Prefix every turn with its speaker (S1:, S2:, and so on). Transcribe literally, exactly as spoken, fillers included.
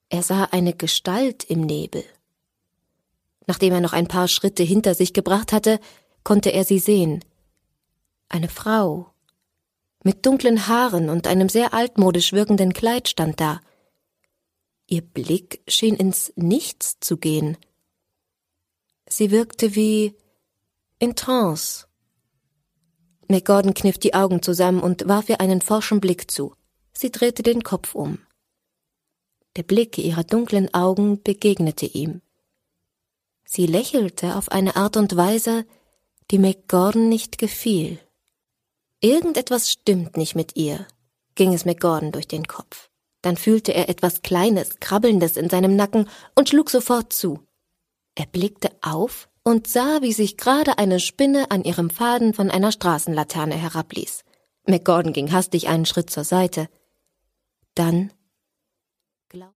S1: Er sah eine Gestalt im Nebel. Nachdem er noch ein paar Schritte hinter sich gebracht hatte, konnte er sie sehen. Eine Frau mit dunklen Haaren und einem sehr altmodisch wirkenden Kleid stand da. Ihr Blick schien ins Nichts zu gehen. Sie wirkte wie in Trance. McGordon kniff die Augen zusammen und warf ihr einen forschen Blick zu. Sie drehte den Kopf um. Der Blick ihrer dunklen Augen begegnete ihm. Sie lächelte auf eine Art und Weise, die McGordon nicht gefiel. Irgendetwas stimmt nicht mit ihr, ging es McGordon durch den Kopf. Dann fühlte er etwas Kleines, Krabbelndes in seinem Nacken und schlug sofort zu. Er blickte auf und sah, wie sich gerade eine Spinne an ihrem Faden von einer Straßenlaterne herabließ. McGordon ging hastig einen Schritt zur Seite. Dann